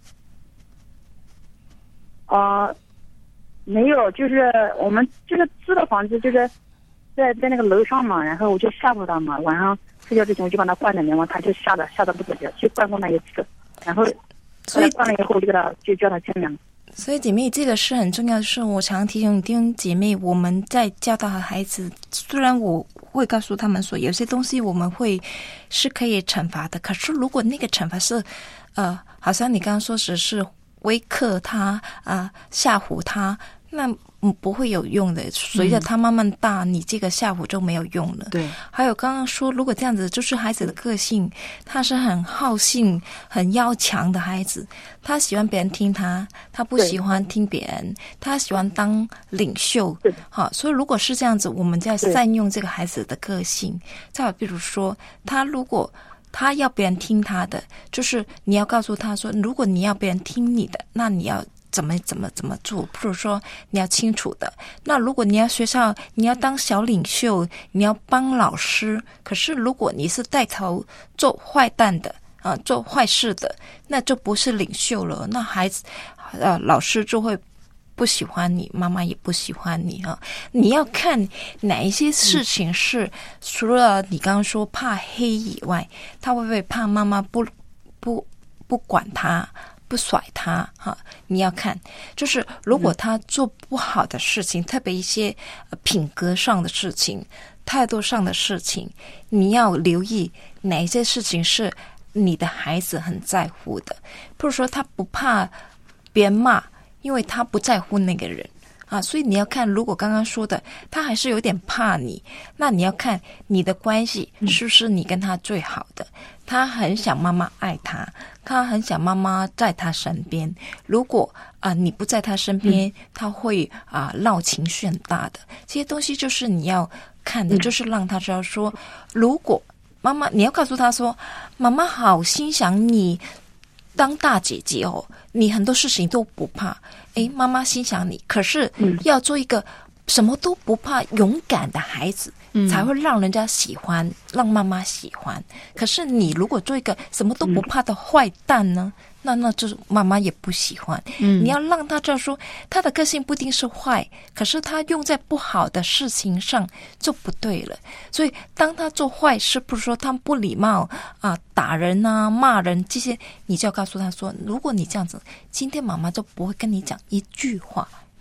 没有，就是我们就是租的房子，就是在那个楼上嘛，然后我就吓唬他嘛，晚上睡觉之前我就把他关在门外，他就吓得不得了，就关过那一次，然后所以关了以后就叫他进来。 所以姐妹，这个是很重要的事。我常提醒弟兄姐妹，我们在教导孩子，虽然我会告诉他们说，有些东西我们是可以惩罚的，可是如果那个惩罚是好像你刚刚说只是威吓他吓唬他，那不会有用的。随着他慢慢大，你这个吓唬就没有用了。 对。还有刚刚说，如果这样子，就是孩子的个性，他是很好性、很要强的孩子，他喜欢别人听他，他不喜欢听别人，他喜欢当领袖。好，所以如果是这样子，我们就要善用这个孩子的个性。再比如说，如果他要别人听他的，就是你要告诉他说，如果你要别人听你的，那你要怎么做？比如说你要清楚的。那如果你要学校，你要当小领袖，你要帮老师，可是如果你是带头做坏蛋的做坏事的，那就不是领袖了。那孩子老师就会不喜欢你，妈妈也不喜欢你你要看哪一些事情是除了你刚刚说怕黑以外，他会不会怕妈妈不管他，不甩他你要看，就是如果他做不好的事情，特别一些品格上的事情、态度上的事情，你要留意哪一些事情是你的孩子很在乎的。比如说他不怕别人骂，因为他不在乎那个人所以你要看，如果刚刚说的他还是有点怕你，那你要看你的关系是不是你跟他最好的，他很想妈妈爱他，他很想妈妈在他身边。如果你不在他身边，他会闹情绪很大的。这些东西就是你要看的，就是让他知道说，如果妈妈，你要告诉他说，妈妈好欣赏你当大姐姐你很多事情都不怕，妈妈欣赏你，可是要做一个什么都不怕勇敢的孩子，才会让人家喜欢，让妈妈喜欢。可是你如果做一个什么都不怕的坏蛋呢，那就是妈妈也不喜欢。你要让他知道说，他的个性不一定是坏，可是他用在不好的事情上就不对了。所以当他做坏事，不是说他不礼貌打人骂人这些，你就要告诉他说，如果你这样子，今天妈妈就不会跟你讲一句话。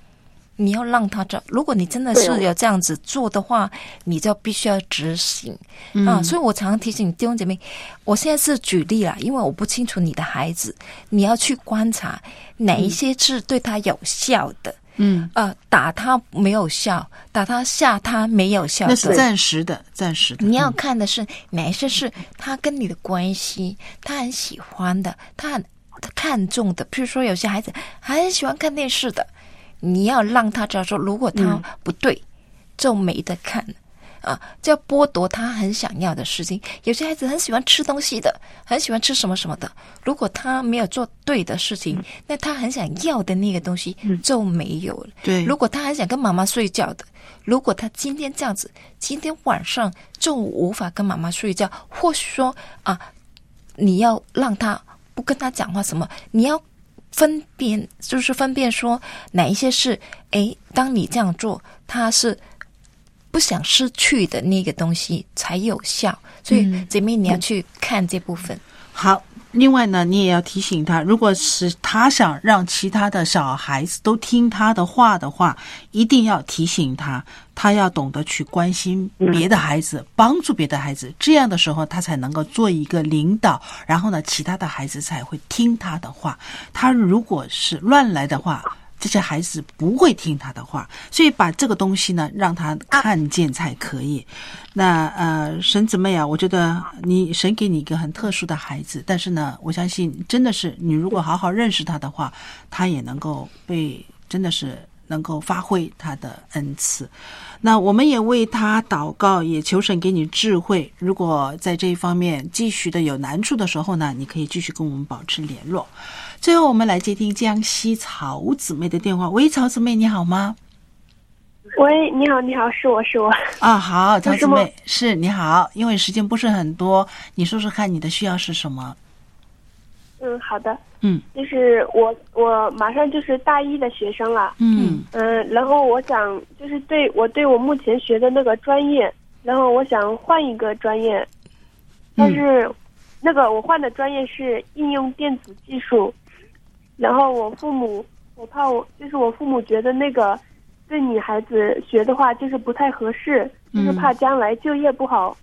你要让他找，如果你真的是有这样子做的话，你就必须要执行所以我常常提醒弟兄姐妹，我现在是举例啦，因为我不清楚你的孩子，你要去观察哪一些是对他有效的。打他没有效，打他吓他没有效的， 那是暂时的。 你要看的是哪一些是他跟你的关系，他很喜欢的，他很看重的。譬如说有些孩子很喜欢看电视的，你要让他知道说，如果他不对，就没得看就要剥夺他很想要的事情。有些孩子很喜欢吃东西的，很喜欢吃什么什么的，如果他没有做对的事情，那他很想要的那个东西就没有了。 对， 如果他很想跟妈妈睡觉的，如果他今天这样子，今天晚上就无法跟妈妈睡觉，或许说你要让他不跟他讲话什么，你要分辨说哪一些是当你这样做，他是不想失去的那个东西才有效。所以姐妹你要去看这部分。 好，另外呢，你也要提醒他，如果是他想让其他的小孩子都听他的话的话，一定要提醒他，他要懂得去关心别的孩子，帮助别的孩子，这样的时候他才能够做一个领导，然后呢，其他的孩子才会听他的话。他如果是乱来的话，这些孩子不会听他的话，所以把这个东西呢让他看见才可以。那神姊妹啊，我觉得神给你一个很特殊的孩子，但是呢，我相信真的是你如果好好认识他的话，他也能够真的是能够发挥他的恩赐。那我们也为他祷告，也求神给你智慧。如果在这一方面继续的有难处的时候呢，你可以继续跟我们保持联络。最后我们来接听江西曹姊妹的电话。喂，曹姊妹你好吗？ 喂，你好，是我好，曹姊妹，是你好。因为时间不是很多，你说说看你的需要是什么？ 好的。就是我马上就是大一的学生了。然后我想就是对我目前学的那个专业，然后我想换一个专业，但是那个我换的专业是应用电子技术。然后我父母觉得那个对女孩子学的话就是不太合适，就是怕将来就业不好。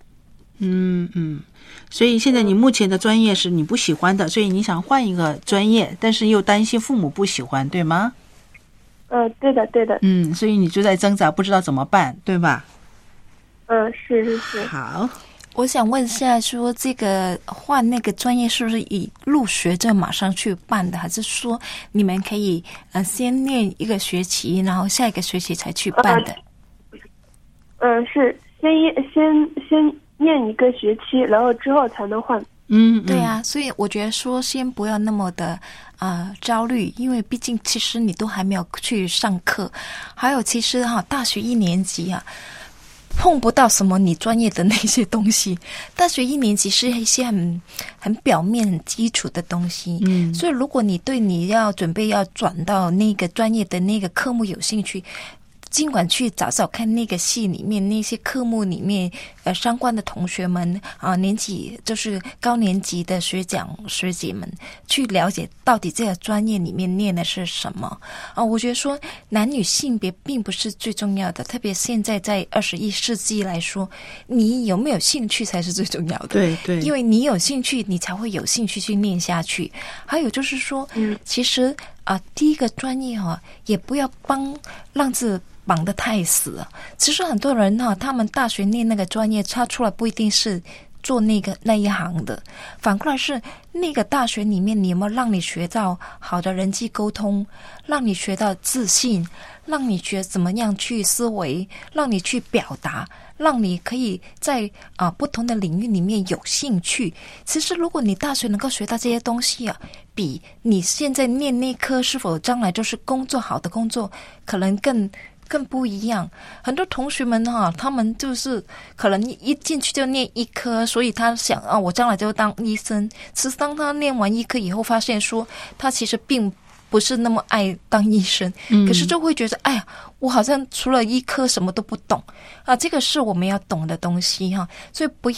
所以现在你目前的专业是你不喜欢的，所以你想换一个专业，但是又担心父母不喜欢，对吗？ 对的。 所以你就在挣扎，不知道怎么办，对吧？ 是。 好。 我想问一下，说这个换那个专业是不是以入学就马上去办的，还是说你们可以先念一个学期，然后下一个学期才去办的？ 是先念一个学期，然后之后才能换。 对啊，所以我觉得说先不要那么的焦虑，因为毕竟其实你都还没有去上课，还有其实大学1年级碰不到什么你专业的那些东西，大学1年级是一些很表面很基础的东西。所以如果你对你要准备要转到那个专业的那个科目有兴趣，尽管去找找看那个系里面那些科目里面相关的同学们年级就是高年级的学长学姐们，去了解到底这个专业里面念的是什么我觉得说男女性别并不是最重要的，特别现在在21世纪来说，你有没有兴趣才是最重要的。 对， 因为你有兴趣你才会有兴趣去念下去。还有就是说其实第一个专业也不要让自绑得太死了。其实很多人他们大学念那个专业，他出来不一定是做那一行的，反过来是那个大学里面你有没有让你学到好的人际沟通，让你学到自信，让你学怎么样去思维，让你去表达，让你可以在不同的领域里面有兴趣。其实如果你大学能够学到这些东西比你现在念那科是否将来就是好的工作可能更不一样。很多同学们他们就是可能一进去就念一科，所以他想我将来就当医生。其实当他念完一科以后，发现说他其实并不是那么爱当医生，可是就会觉得我好像除了医科什么都不懂这个是我们要懂的东西所以不要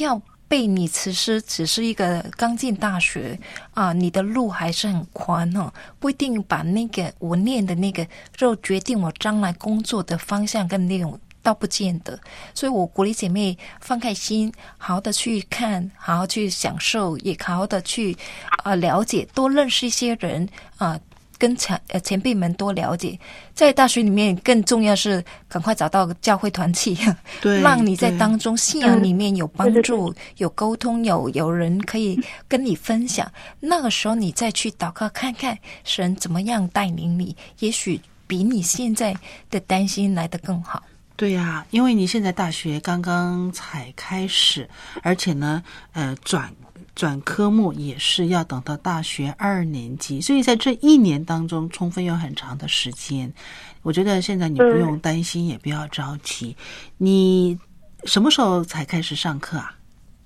辈，你其实只是一个刚进大学啊，你的路还是很宽哦，不一定把那个我念的那个就决定我将来工作的方向跟内容，倒不见得。所以我鼓励姐妹放开心，好好的去看，好好去享受，也好好的去了解，多认识一些人跟前辈们多了解。在大学里面更重要是赶快找到教会团契，对，让你在当中信仰里面有帮助，有沟通，有人可以跟你分享。那个时候你再去祷告看看神怎么样带领你，也许比你现在的担心来得更好。 对呀，因为你现在大学刚刚才开始，而且呢转科目也是要等到大学2年级，所以在这1年当中充分有很长的时间。我觉得现在你不用担心，也不要着急。你什么时候才开始上课啊？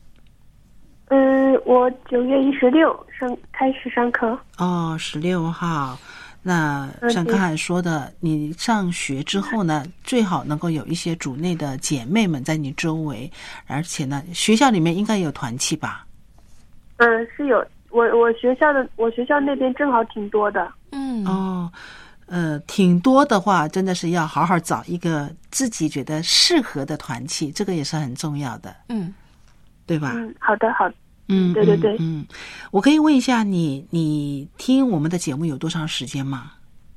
我9月16开始上课。哦 ，16号。那像刚才说的，你上学之后呢，最好能够有一些主内的姐妹们在你周围，而且呢，学校里面应该有团契吧？ 是有，我学校那边正好挺多的。 挺多的话，真的是要好好找一个自己觉得适合的团契，这个也是很重要的。对吧？ 好的。对对对。 我可以问一下你听我们的节目有多长时间吗？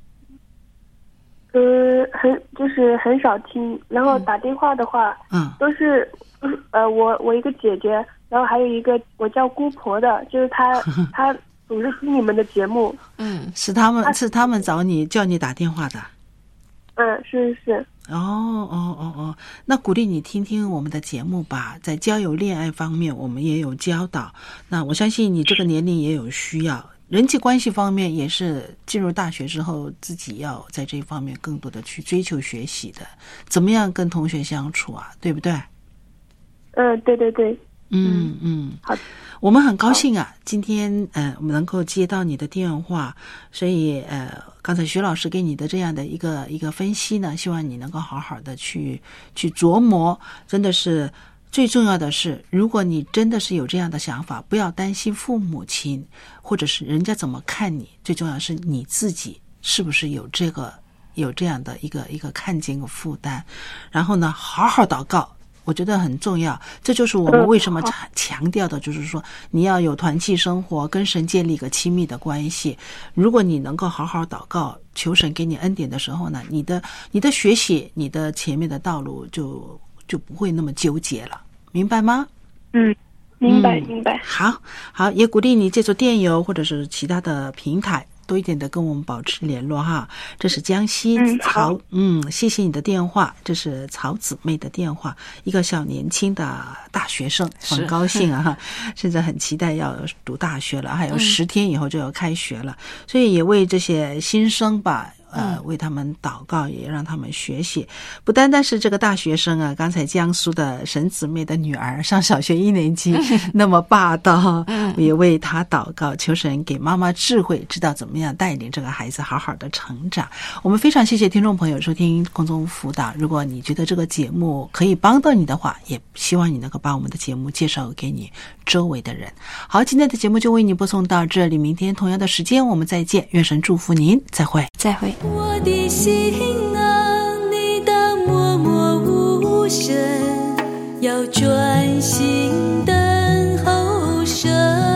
很少听，然后打电话的话，都是我一个姐姐，然后还有一个我叫姑婆的，就是她总是听你们的节目。 是他们叫你打电话的。 是。 那鼓励你听听我们的节目吧，在交友恋爱方面我们也有教导，那我相信你这个年龄也有需要，人际关系方面也是进入大学之后自己要在这方面更多的去追求学习的，怎么样跟同学相处啊，对不对？ 对对对。 好，我们很高兴啊，今天我们能够接到你的电话，所以刚才徐老师给你的这样的一个分析呢，希望你能够好好的去琢磨。真的是最重要的是，如果你真的是有这样的想法，不要担心父母亲或者是人家怎么看你，最重要是你自己是不是有这样的一个看见和负担，然后呢好好祷告，我觉得很重要。这就是我们为什么强调的，就是说你要有团契生活，跟神建立一个亲密的关系。如果你能够好好祷告，求神给你恩典的时候呢，你的学习，你的前面的道路就不会那么纠结了，明白吗？ 明白。 好，也鼓励你借助电邮或者是其他的平台多一点的跟我们保持联络哈。这是江西曹，谢谢你的电话，这是曹姊妹的电话，一个小年轻的大学生，很高兴啊，现在很期待要读大学了，还有10天以后就要开学了，所以也为这些新生吧。为他们祷告，也让他们学习。不单单是这个大学生啊，刚才江苏的沈姊妹的女儿上小学1年级那么霸道，也为她祷告，求神给妈妈智慧，知道怎么样带领这个孩子好好的成长。我们非常谢谢听众朋友收听空中辅导，如果你觉得这个节目可以帮到你的话，也希望你能够把我们的节目介绍给你周围的人。好，今天的节目就为你播送到这里，明天同样的时间我们再见，愿神祝福您，再会。 我的心啊，你当默默无声，要专心等候神。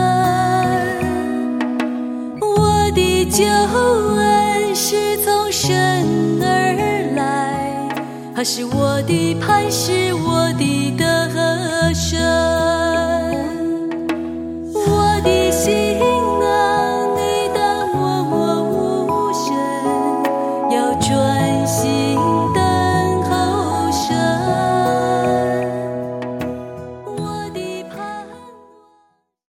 我的救恩是从神而来，他是我的磐石，我的得胜。